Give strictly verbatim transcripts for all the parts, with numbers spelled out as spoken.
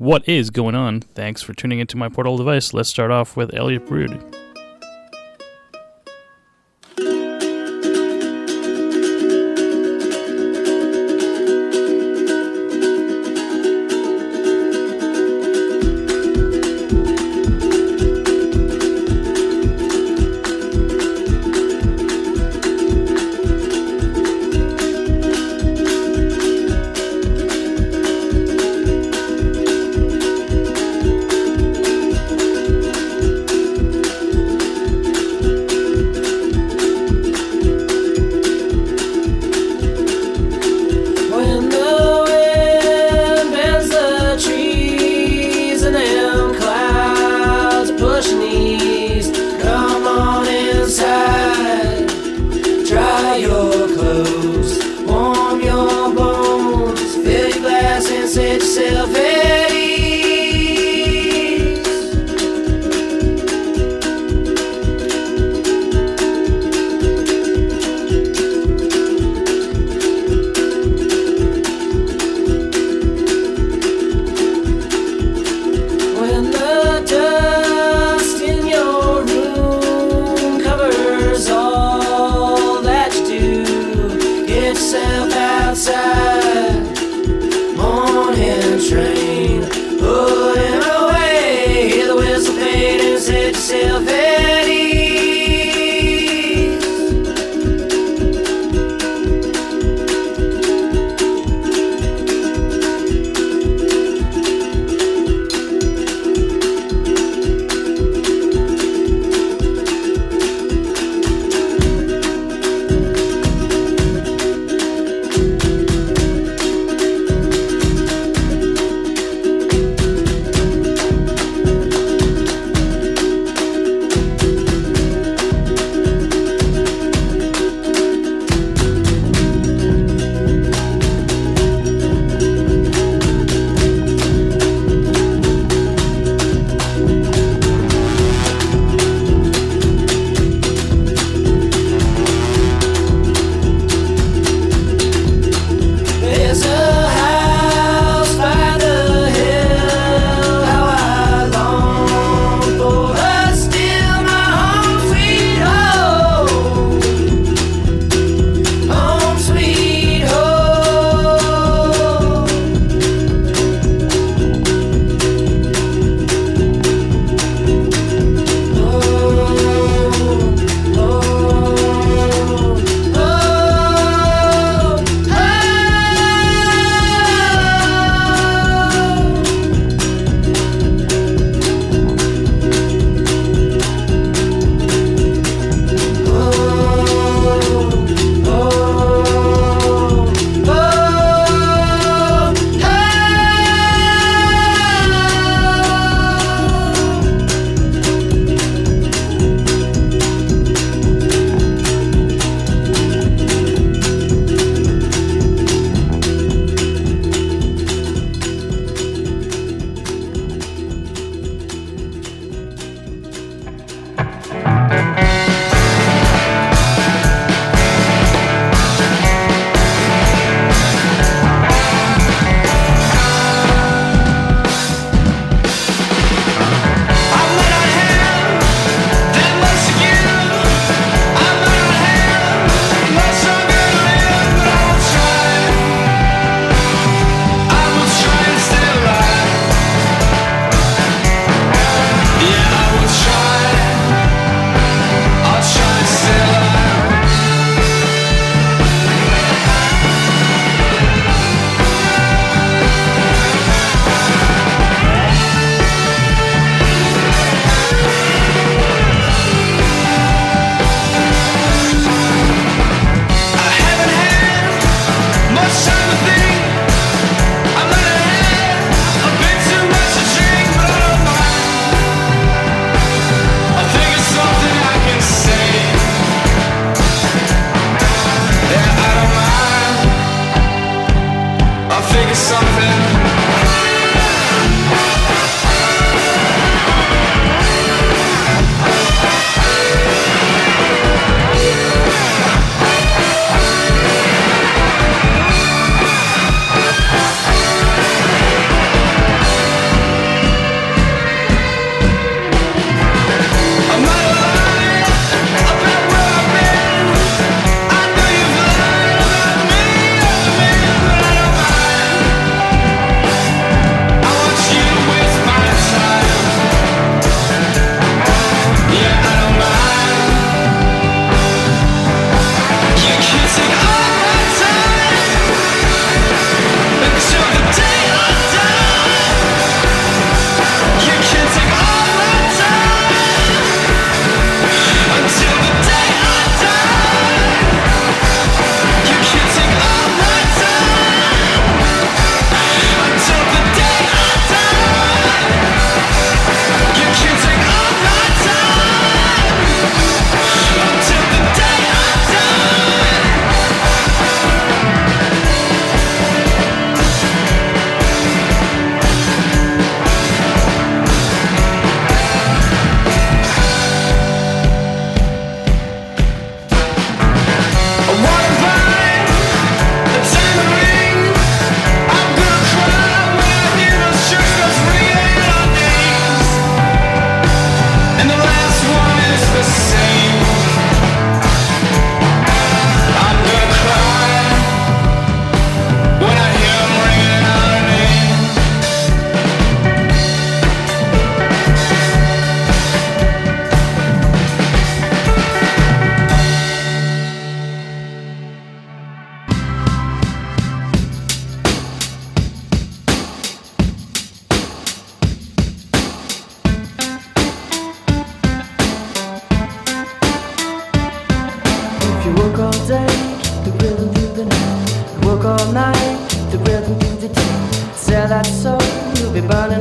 What is going on? Thanks for tuning into my portable device. Let's start off with Elliot Brood.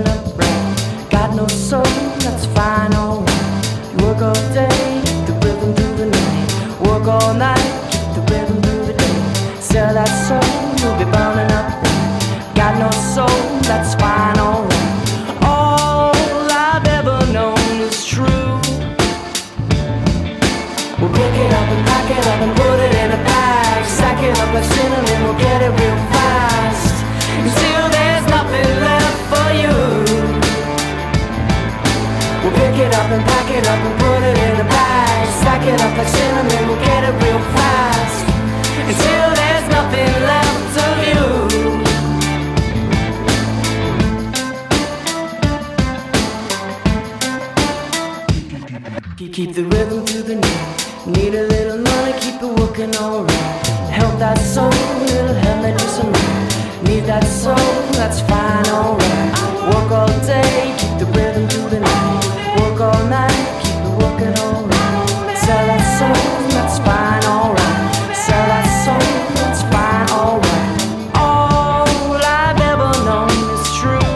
up right. Got no soul, that's fine, alright. You work all day, keep the rhythm through the night. Work all night, keep the rhythm through the day. Sell that soul, you'll be burning up right. Got no soul, that's fine, alright. All I've ever known is true. We'll pick it up and pack it up and put it in a bag. Stack it up like cinnamon, we'll get it real fast. Until there's nothing left for you. We'll pick it up and pack it up and put it in a bag. Stack it up like cinnamon, we'll get it real fast. Until there's nothing left of you. Keep the rhythm through the night. Need a little money, keep it working alright. Help that soul, it'll help me do some right. Need that soul, that's fine, alright. Work all day, keep the rhythm through the night. Work all night, keep it working alright. Sell that soul, that's fine, alright. Sell that soul, that's fine, alright. All I've ever known is true.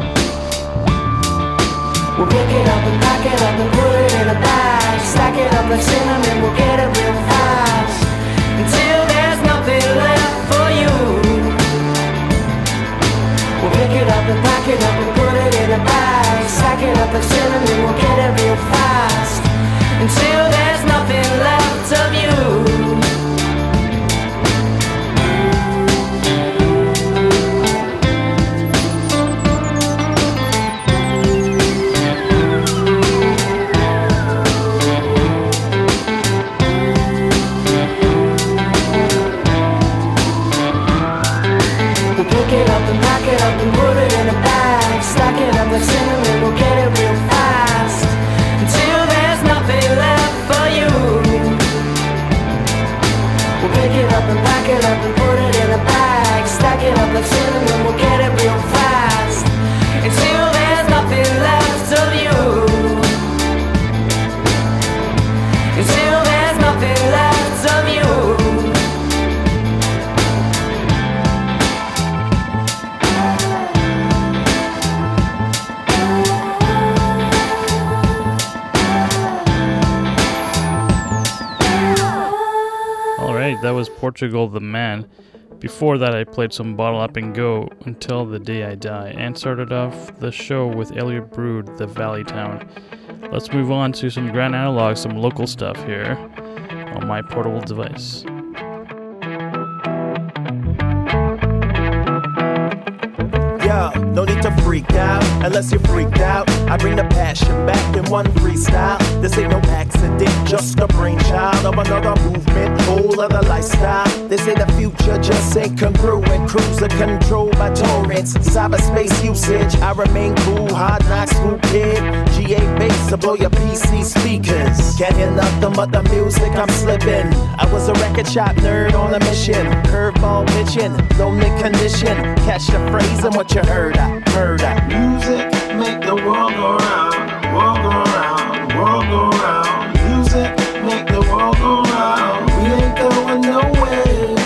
We'll pick it up and pack it up and put it in a bag. Stack it up like cinnamon, we'll get it real fast. Until there's nothing left for you. We'll pick it up and pack it up and put it in a bag. Stack it up like cinnamon, we'll get it real fast. Until there's nothing left of you. Pick it up and pack it up and put it in a bag. Stack it up like cinnamon, we'll get it real fast. Until there's nothing left for you. We'll pick it up and pack it up and put it in a bag. Stack it up like cinnamon, we'll get it real fast. Until there's nothing left of you. Until there's nothing left of you. That was Portugal the Man. Before that, I played some Bottle Up and Go, Until the Day I Die, and started off the show with Elliott Brood, The Valley Town. Let's move on to some Grand Analog, some local stuff here on my portable device. Yo, no need to freak out unless you're freaked out. I bring the passion back in one freestyle. This ain't no accident, just a brainchild of another movement, whole other lifestyle. They say the future just ain't congruent. Cruiser controlled by torrents, cyberspace usage. I remain cool, hard knock school kid. G A bass to blow your P C speakers. Can't hear nothing but the music I'm slipping. I was a record shop nerd on a mission. Curveball pitching, lonely condition. Catch the phrase and what you heard, I heard I. Music make the world go round, world go round, world go round. Music make the world go round. We ain't going nowhere.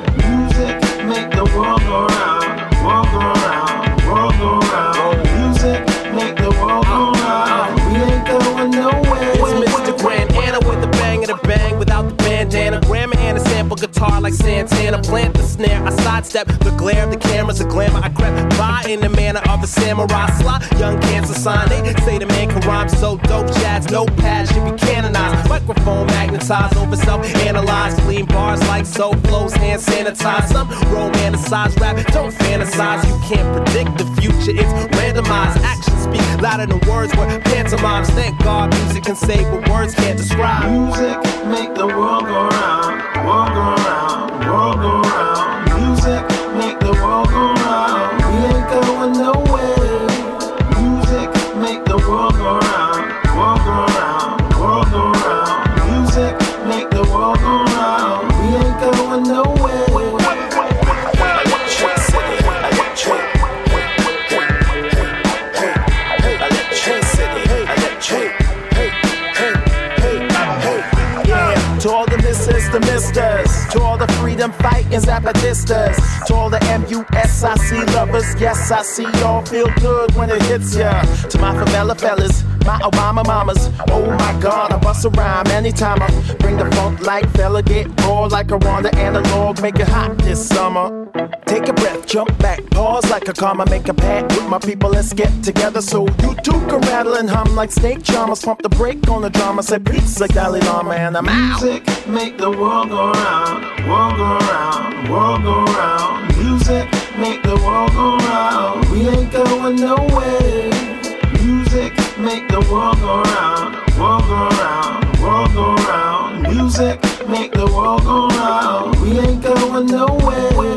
Music make the world go round, world go round, world go round. Music make the world go round. We ain't going nowhere. It's Mister Grand Anna with a bang and a bang without the bandana. Grandma and a sample guitar like Santana. Plant the snare, I sidestep the glare of the cameras, a glamour. I crept by in the manner of a samurai. Sly, young cancer sign. They say the man can rhyme so dope. Chad's notepad should be canonized. Microphone magnetized over self-analyzed. Clean bars like soap flows, hand sanitized. Some romanticize rap, don't fantasize. You can't predict the future, it's randomized. Actions speak louder than words were pantomimes. Thank God music can say what words can't describe. Music make the world go round, world go round, world go round. Music make the world go round. We ain't going nowhere. Music make the world go round, world go round, world go round. Music make the world go round. We ain't going nowhere. To all the misses, the misters, to all the freedom them fighting Zapatistas. To all the M U S I C lovers, yes, I see y'all feel good when it hits ya. To my favela fellas, my Obama mamas, oh my God, I bust a rhyme anytime I bring the funk like fella, get raw like a Rwanda analog, make it hot this summer. Take a breath, jump back, pause like a comma, make a pact with my people, let's get together so you too can rattle and hum like snake charmers. Pump the brake on the drama, say peace like Dalai Lama, and I'm out. Music make the world go round, world go round, world go round. Music make the world go round, we ain't going nowhere. Music make the world go round, world go round, world go round. Music make the world go round, we ain't going nowhere.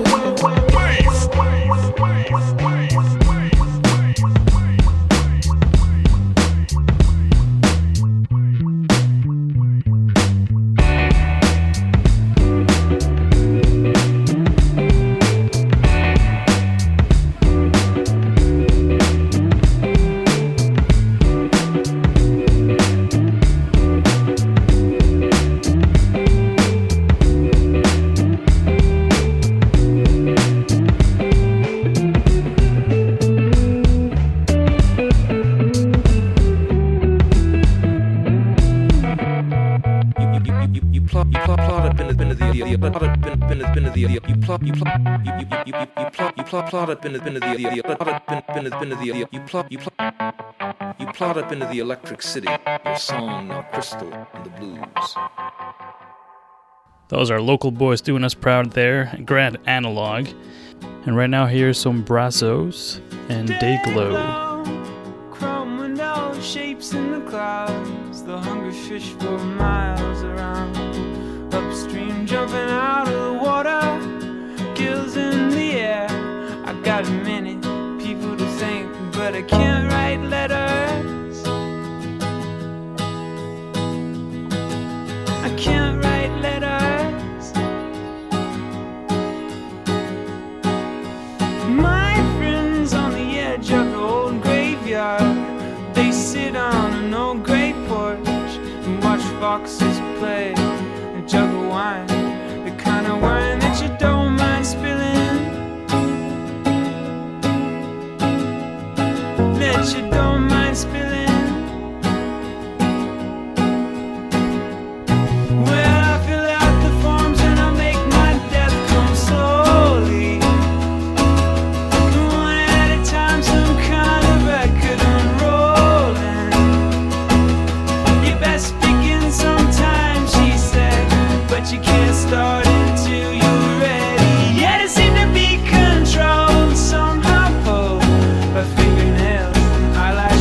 You plot, you you you you you plot, you plot, plot up into into the you plot up into into the you plot, you plot, you plot up into the electric city. Your song now crystal in the blues. Those are local boys doing us proud there, Grand Analog. And right now here's some Brazos and Dayglow. Chrome window, shapes in the clouds, the hungry fish for miles around. Upstream jumping out of the water, gills in the air. I got a minute, people to thank, but I can't write letters. I can't write letters. My friends on the edge of the old graveyard, they sit on an old gray porch and watch foxes play and juggle wine, the kind of wine that you don't mind spilling, that you don't mind spilling. Well, I fill out the forms and I make my death come slowly, one at a time, some kind of record unrolling. You best begin sometime, she said, but you can't start until you're ready. Yet it seemed to be controlled somehow, pulled by fingernails and eyelash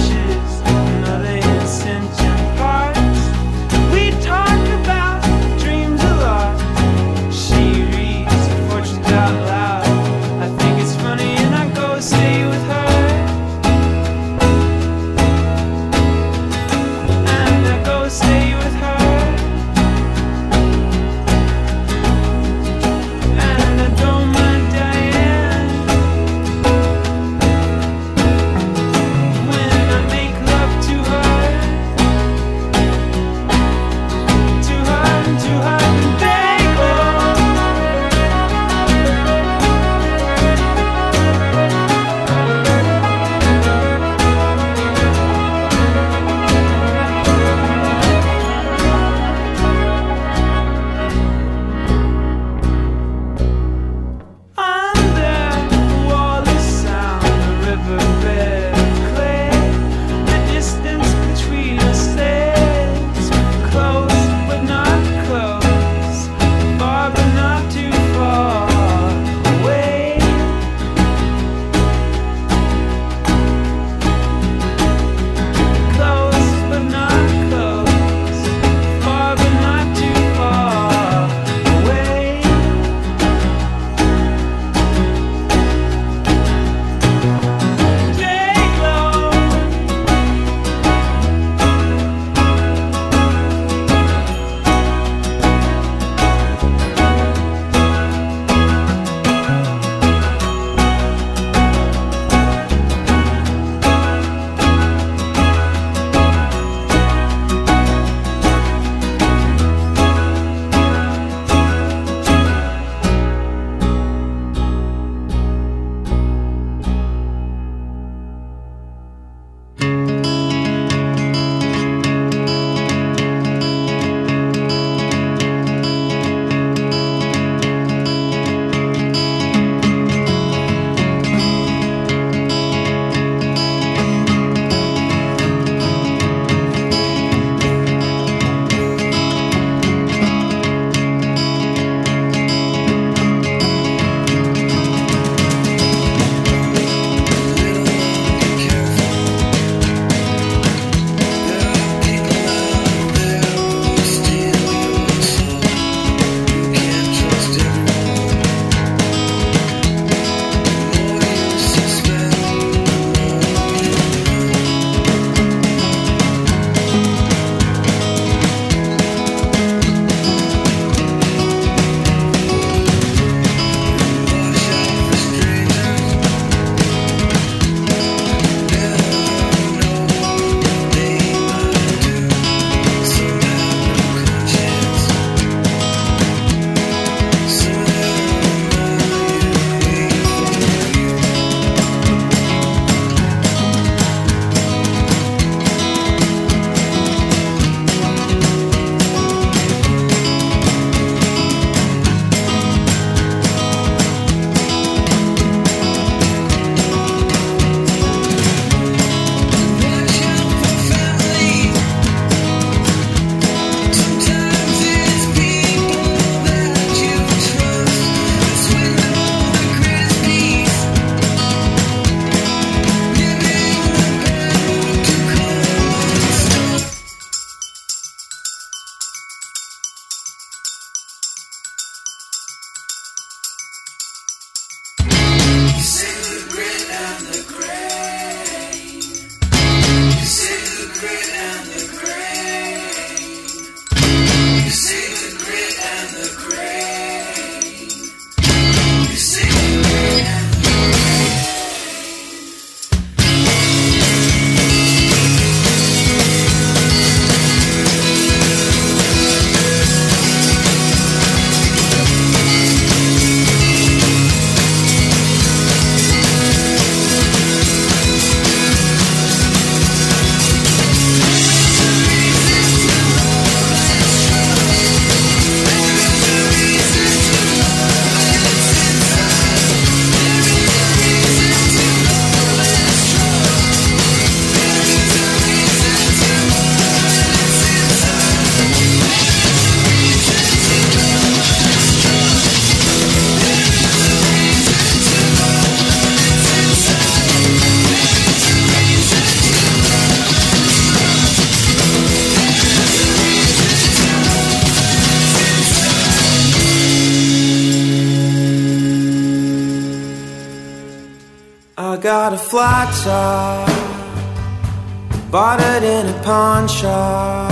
got a flat top, bought it in a pawn shop,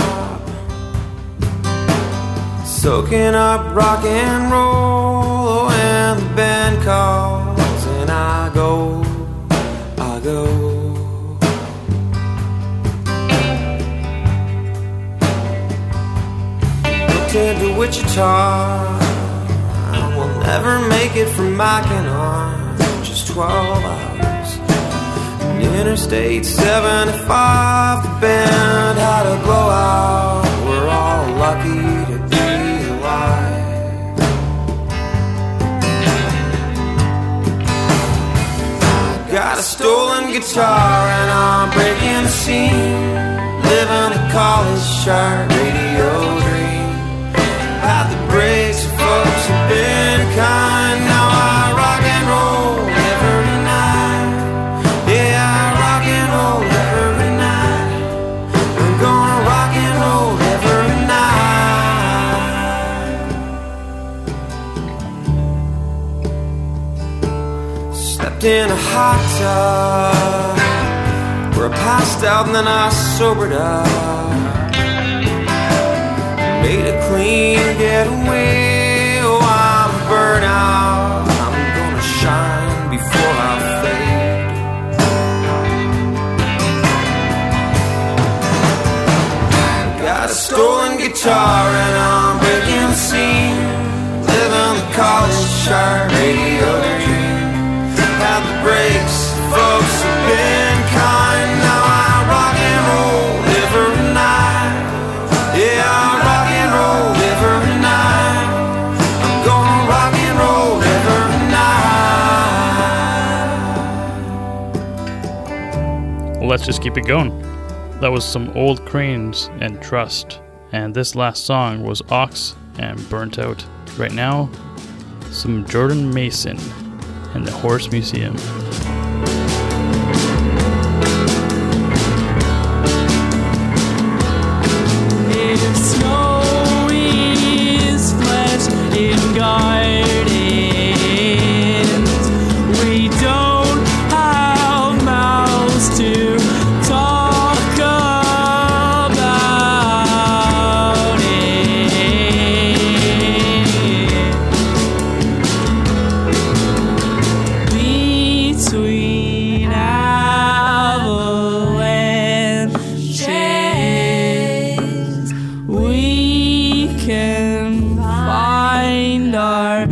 soaking up rock and roll. When the band calls and I go, I go. Looked into Wichita, we'll never make it from Mackinac, just twelve hours. And Interstate seventy-five, the band had a blowout. We're all lucky to be alive. Got a stolen guitar and I'm breaking the scene, living a college shark radio dream. At the breaks, folks have been kind. Now I rock and roll every night. Yeah, I rock and roll every night. I'm gonna rock and roll every night. Slept in a hot tub where I passed out and then I sobered up. Made a clean getaway. Oh, I'm burnt out. I'm gonna shine before I fade. Got a stolen guitar and I'm breaking the scene, living the college shark radio dream. At the breaks, folks have been kind. Now I rock and roll every night. Yeah, I rock and roll every night. I'm gonna rock and roll every night. Let's just keep it going. That was some Old Cranes and Trust. And this last song was Ox and Burnt Out. Right now, some Jordan Mason and the Horse Museum. If snow is flesh in gardens, we don't have mouths to talk about it. Between avalanches, we can find our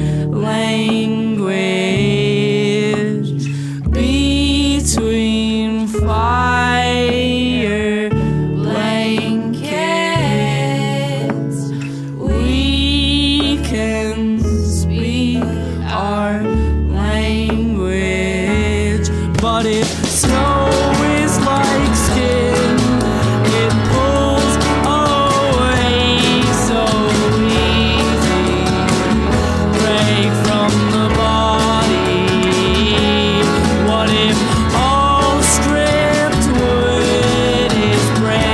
language. Between fire blankets, we can speak our language. But if snow is like skin, it pulls away so easy. Break from the body. What if all stripped wood is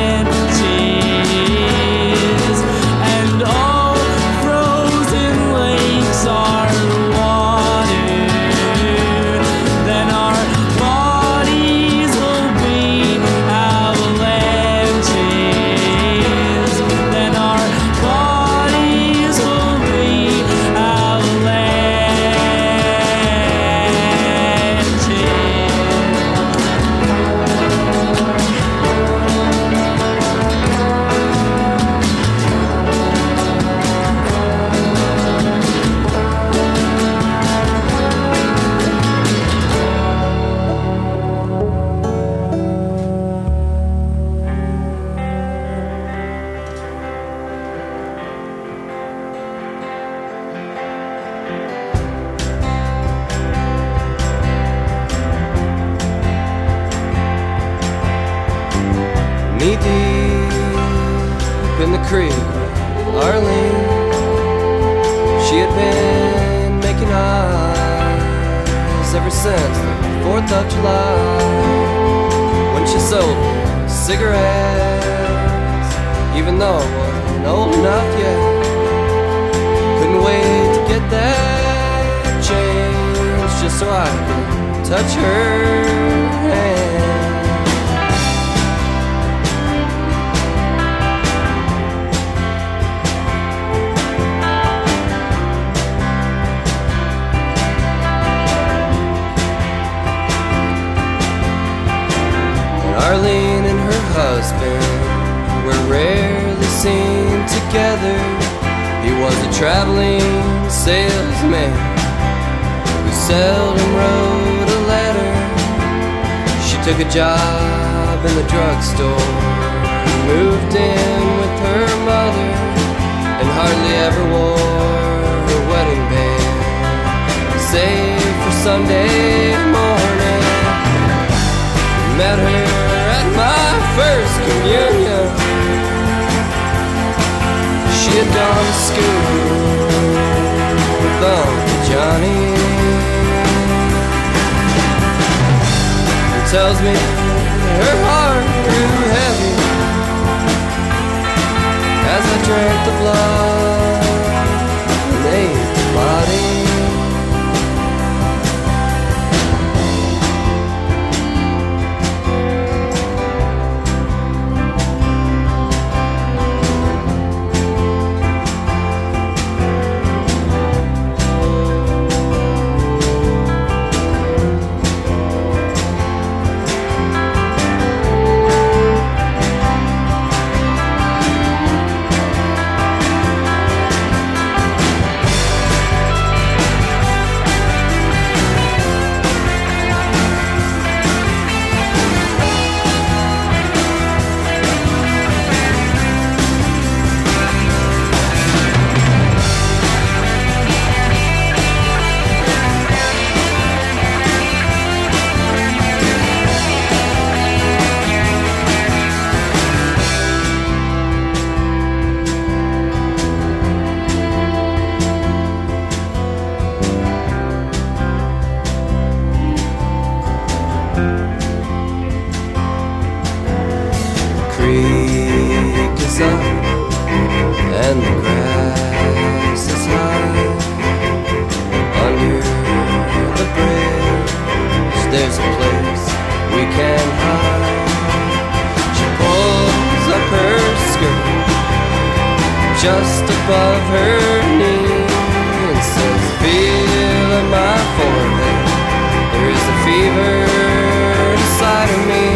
branches, and all frozen lakes are water? Then our bodies will be avalanches. Then our bodies will be Knee deep in the creek, Arlene, she had been making eyes ever since the fourth of July, when she sold cigarettes, even though I wasn't old enough yet. Couldn't wait to get that change just so I could touch her hand. And Arlene and her husband were rarely seen together. He was a traveling salesman who seldom wrote a letter. She took a job in the drugstore, moved in with her mother, and hardly ever wore her wedding band, save for Sunday morning. Met her at my first communion. She had gone to school with Uncle Johnny. He tells me her heart grew heavy as I drank the blood and ate the body. And the grass is high under the bridge. There's a place we can hide. She pulls up her skirt just above her knee and says, "Feel in my forehead, there is a fever inside of me."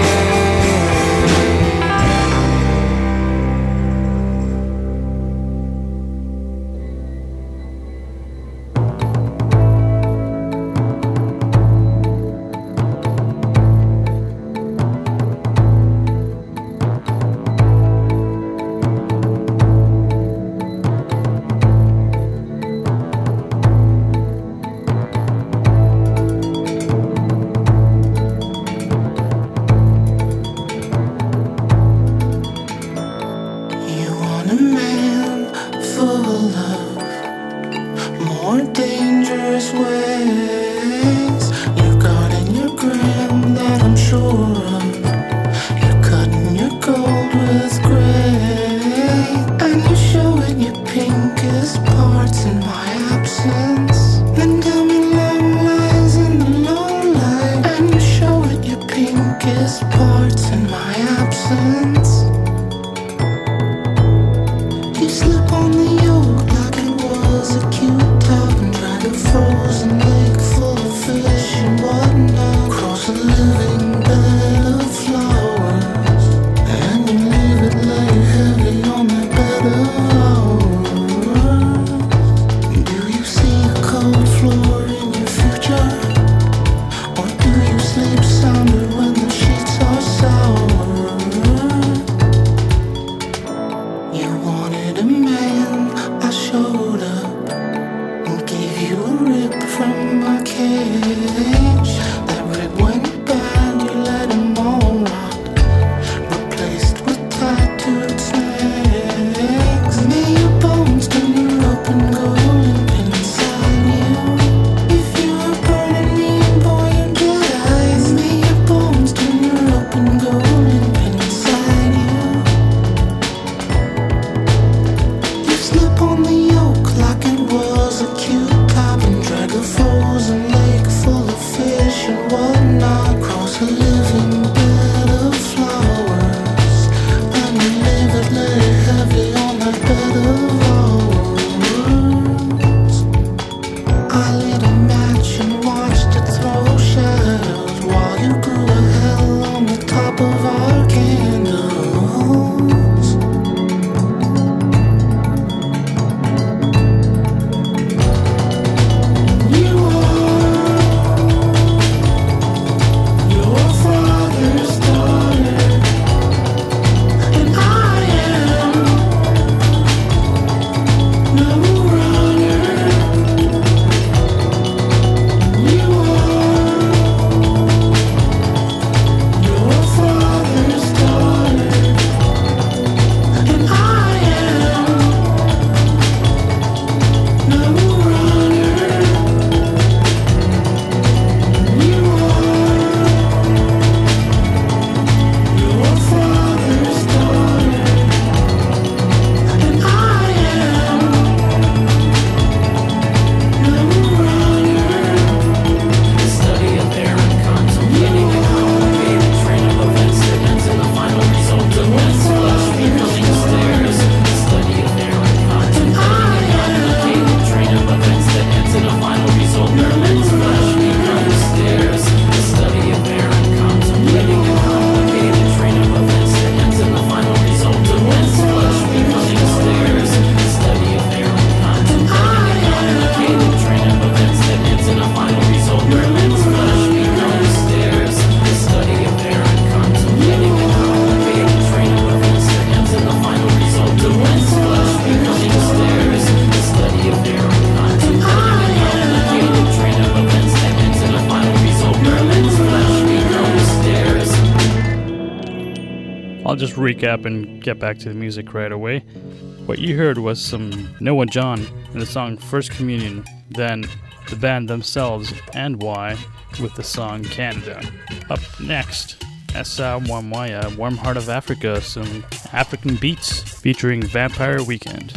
I'll just recap and get back to the music right away. What you heard was some Noah John in the song First Communion, then the band themselves and Why with the song Canada. Up next, Essa Mwamwaya, Warm Heart of Africa, some African beats featuring Vampire Weekend.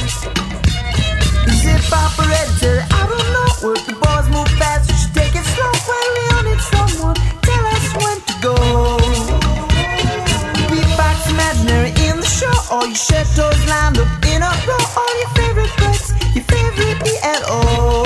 Is it operator? I don't know. Work the boys move fast, you should take it slow. When we all need someone, tell us when to go. Beatbox imaginary in the show. All your shadows lined up in a row. All your favorite breaks, your favorite E L O.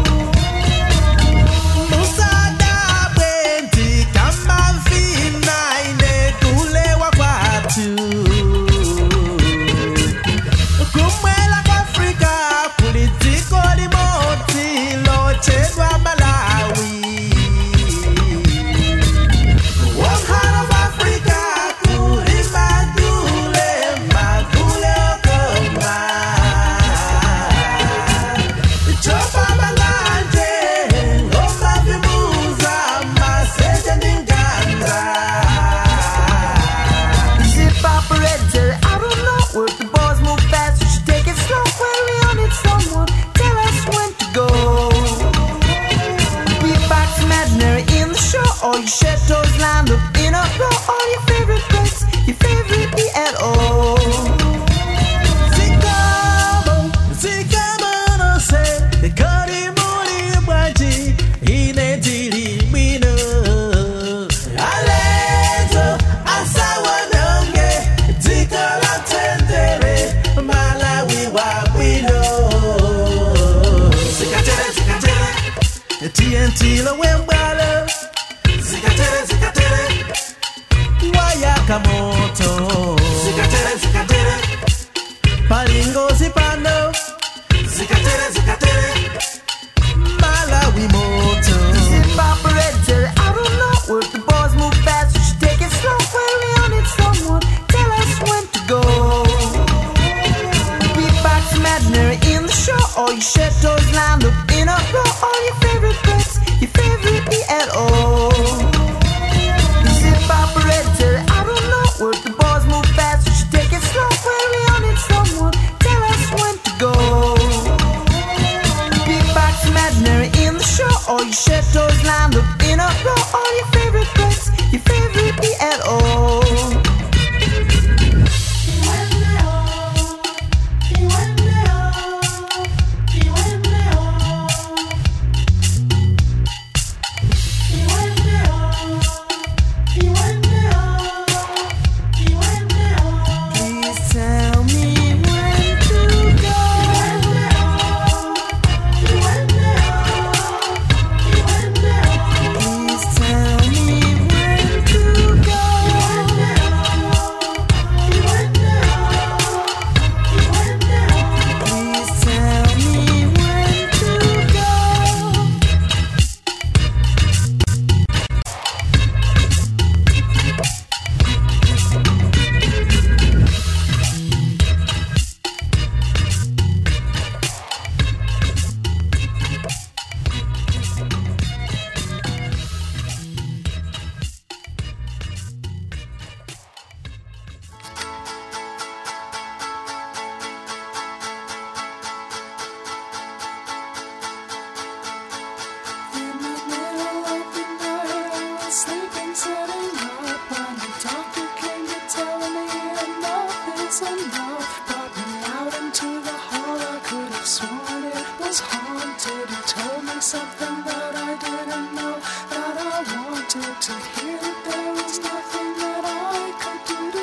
All your shadows lined up in a row. All your favorite breaks, your favorite E L O. Zikamo, zikamo no se, kari muri mwaji, ine diri mino. Alejo, asawa nonge, zikola tendere, Malawi wa wino. Zikatere, zikatere, T N T lo wembalo. Zikatere, zikatere, Wayakamoto. Zikatere, zikatere, Palingo zipando. Zikatere, zikatere, Malawi moto. Zip operator, I don't know. Work the boys move fast, you should take it slow. When we all need someone, tell us when to go. Beatbox imaginary in the show. All your shadows lined up in a row. All your favorite breaks, your favorite E L O. Operator, I don't know. Work the boys move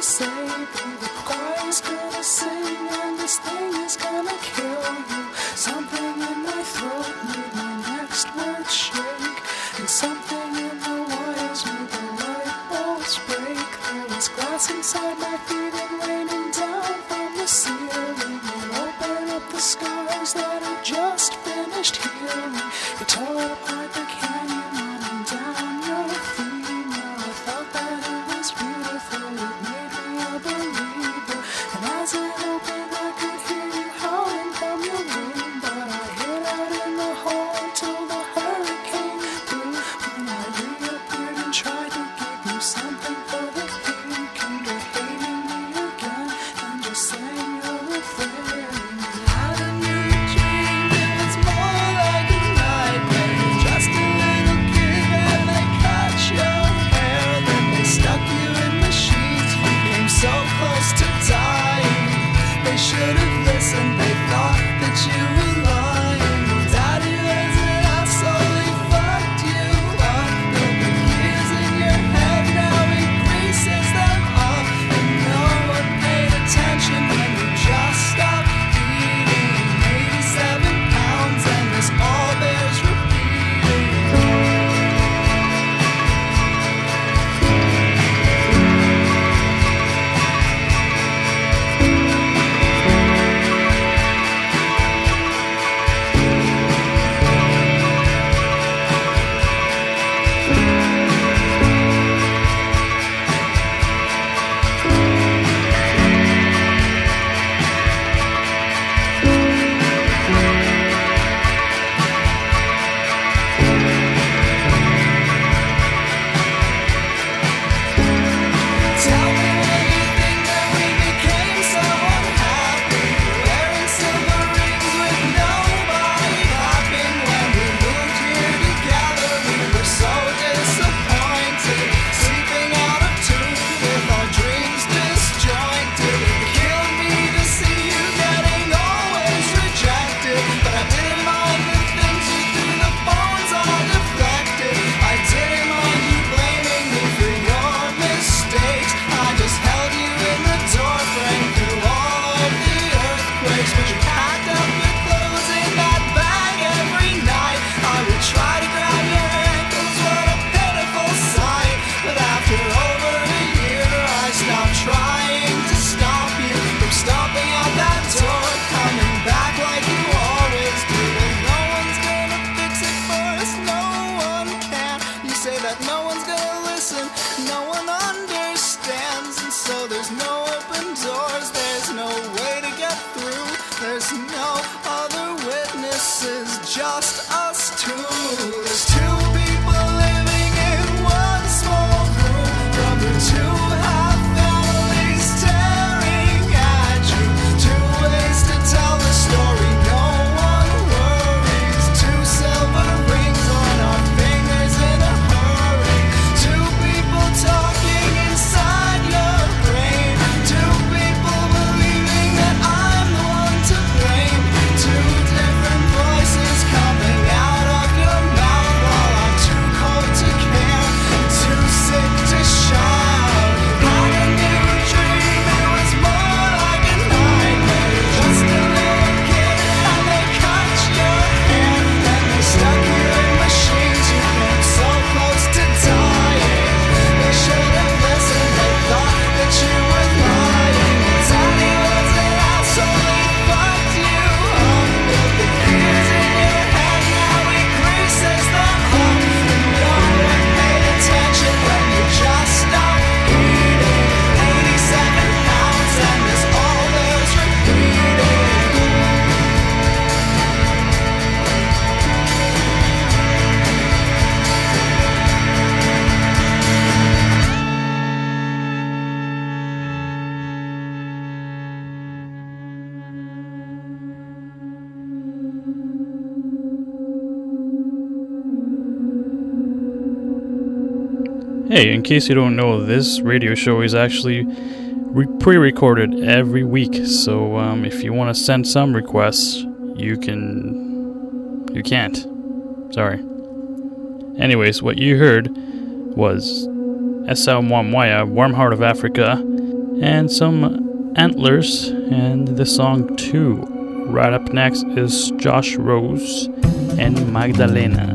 say, baby, the choir's gonna sing and this thing is gonna kill you. Something in my throat made my next word shake, and something in the wires made the light bulbs break. There was glass inside my feet and raining down from the ceiling. And open up the scars that I just finished healing. You tore apart the canyon running down your feet. Now I thought that it was beautiful, it made me a believer. And as it opened I could hear you howling from your room. But I hid out in the hall until the hurricane blew. When I reappeared and tried to give you something for the pink, and you're hating me again and just sang your refrain. Had a new dream, it was more like a nightmare. Just a little kid and they cut your hair. Then they stuck you in the sheets, you came so close to dying. They should have listened, they thought that you were lying. Daddy was an asshole, he fucked you up. Put the gears in your head, now he greases them up. And no one paid attention when you just stopped eating. eighty-seven pounds and this all bears repeating. Tell me when you think that we became so unhappy, wearing silver rings with nobody clapping. When we moved here together, we were so disappointed, sleeping out of tune with our dreams disjointed. It killed me to see you getting always rejected, but I didn't mind the things you threw, the phones all deflected. I didn't mind you blaming me for your mistakes. I just held you in the doorframe through all of the earthquakes. But you packed up your clothes in that bag every night. I would try to grab your ankles, what a pitiful sight. But after over a year I stopped trying to stop you from stomping out that door, coming back like you always do. And no one's gonna fix it for us, no one can. You say that no one's gonna listen, no one understands. And so there's no open doors, there's no way to get through. There's no other witnesses, just us two. There's two people living in one small room, from the two half families staring at you. Two ways to tell the story, no one worries. Two silver rings on our fingers in a hurry. Two people talking inside your brain. Two people believing that I'm the one to blame. Two different voices coming out of your mouth while I'm too cold to care, too sick to shout. Had a new dream, it was more like a nightmare. Just a little kid and they cut your hair. Then they stuck you in machines, you came so close to dying. They should have listened, they thought that you were lying. Daddy was an asshole, he fucked you up. Put the gears in your head, now he greases them up. And no one paid attention when you just stopped eating. eighty-seven pounds and this all bears repeating. Hey, in case you don't know, this radio show is actually re- pre-recorded every week. So um, if you want to send some requests, you can. You can't. Sorry. Anyways, what you heard was Essa Mwamwaya, Warm Heart of Africa, and some Antlers, and the song two. Right up next is Josh Rose and Magdalena.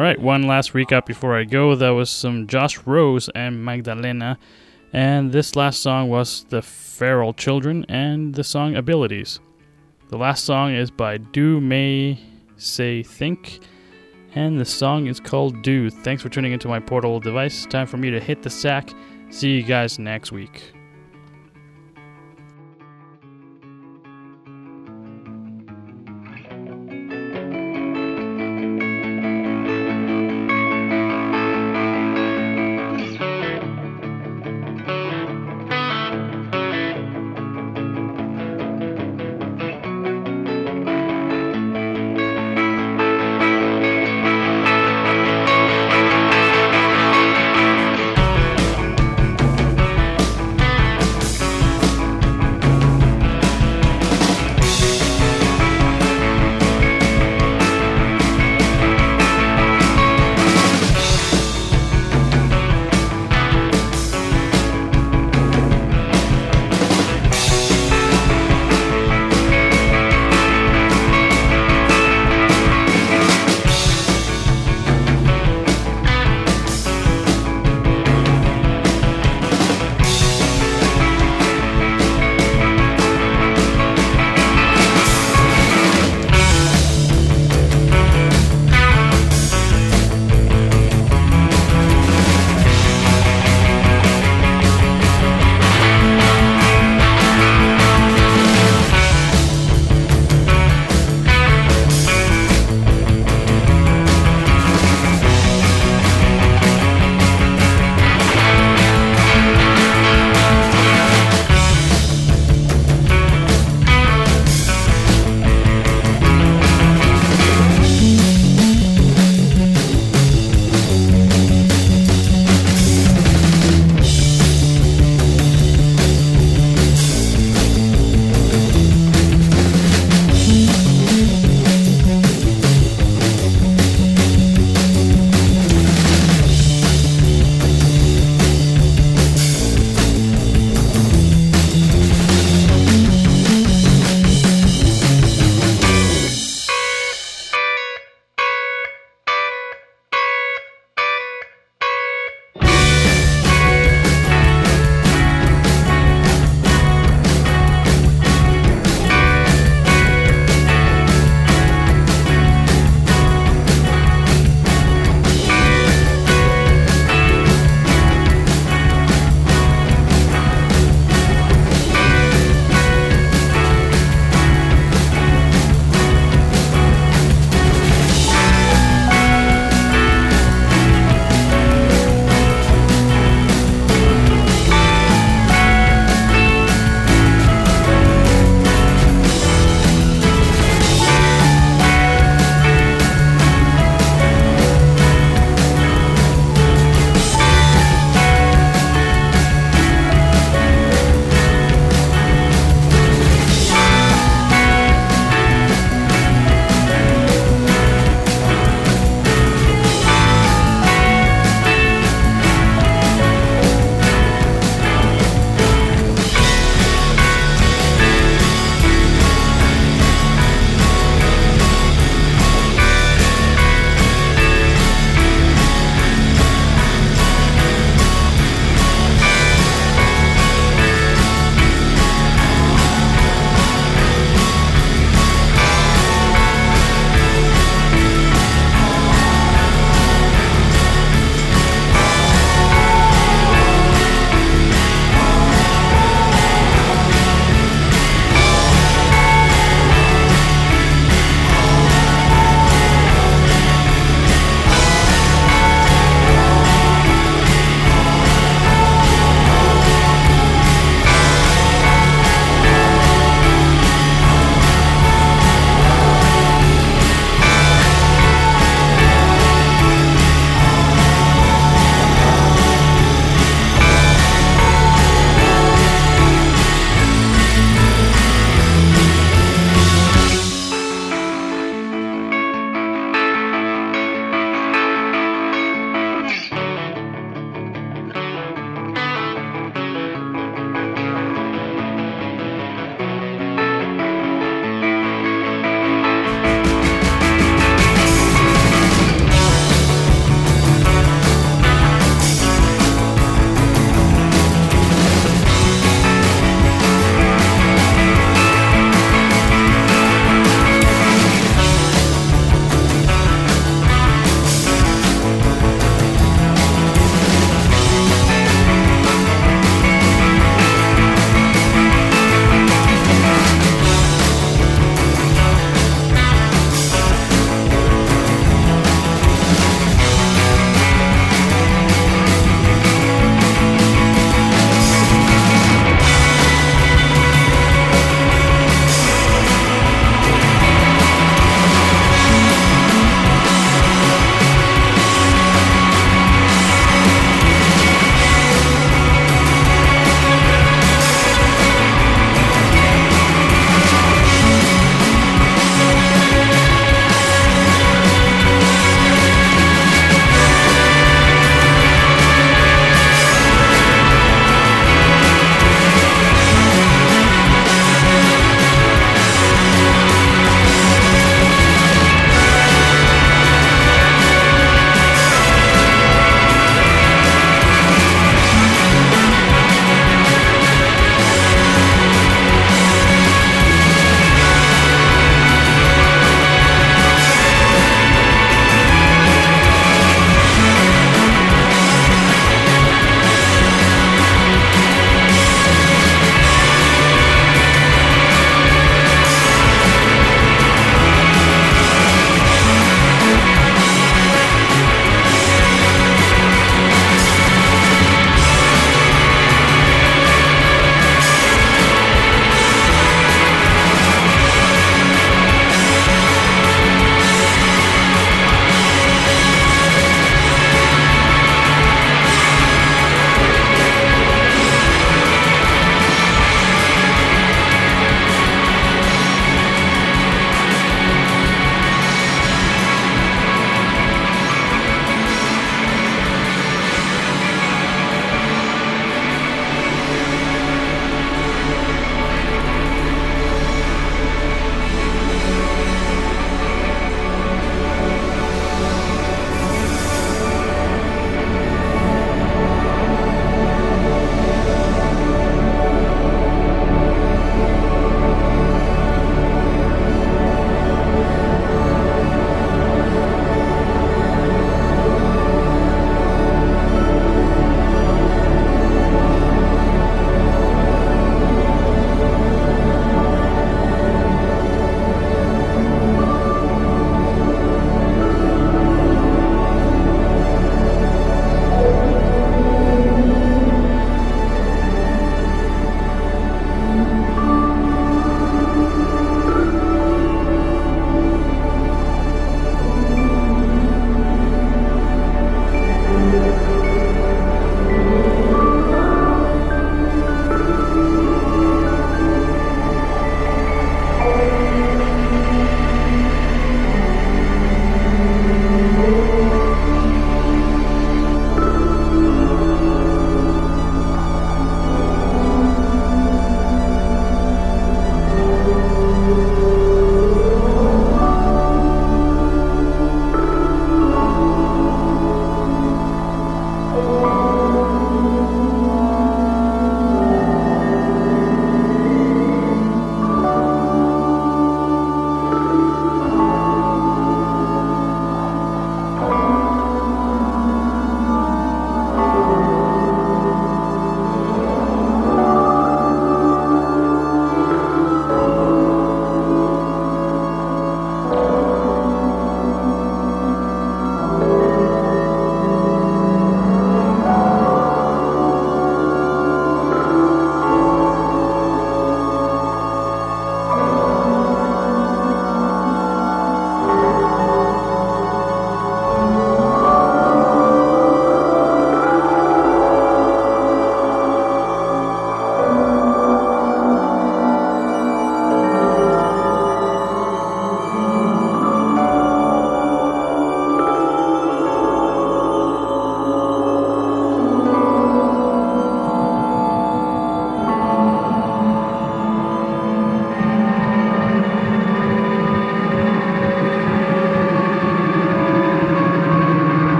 Alright, one last recap before I go. That was some Josh Rose and Magdalena. And this last song was The Feral Children and the song Abilities. The last song is by Do May Say Think. And the song is called Do. Thanks for tuning into my portable device. Time for me to hit the sack. See you guys next week.